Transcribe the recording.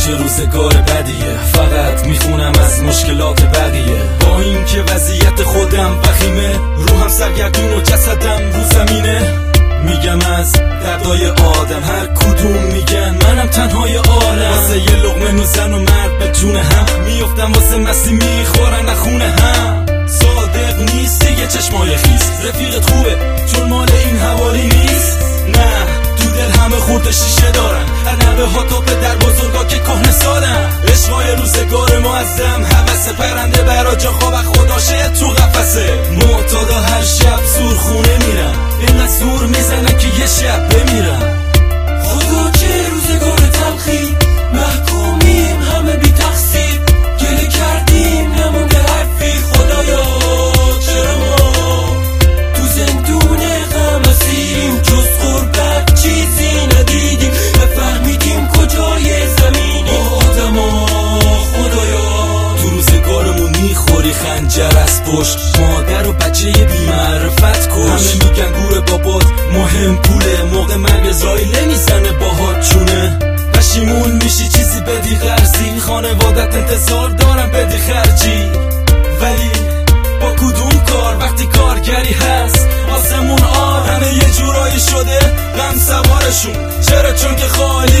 چه روزگار بدیه، فقط میخونم از مشکلات بقیه. با این که وضعیت خودم وخیمه، روحم سرگردون و جسدم رو زمینه. میگم از دردای آدم، هر کدوم میگن منم تنهای عالم. واسه یه لقمه نون زن و مرد به جون هم، میفتم واسه مستی میخورن نخونه هم. صادق نیست دیگه چشمای خیس، رفیقت خوبه چون مال این حوالی نیست. نه تو دل همه خورده شیشه دارن، هر نبه ها تو به در بزرگا که کهنه سالن. عشقای روزگار معظم، هوس پرنده برا جا خواب خداشه تو قفسه. معتادا هر شب زورخونه میرن، اینقدر زور میزنن که یه شب بمیرن. خدا چه روزگار تلخی، محکومیم همه بی تقصیر. گله کردیم نمونده حرفی، خدایا چرا ما تو زندون غم اسیریم؟ جز غربت چیزی ندیدیم، نفهمیدیم کجای زمینی. آدما خدایا تو روزگارمون میخوری خنجر از پشت، مادر و بچه بی معرفت کش. همه میگن گور بابات مهم پوله، موقع مرگ زایله میزنه باهات چونه. پشیمون میشی چیزی بدی قرضی، خانوادت انتظار دارن بدی خرجی. ولی با کدوم کار وقتی کارگری هست آسمون همه یه جورایی شده غم سوارشون. چرا؟ چون که خالی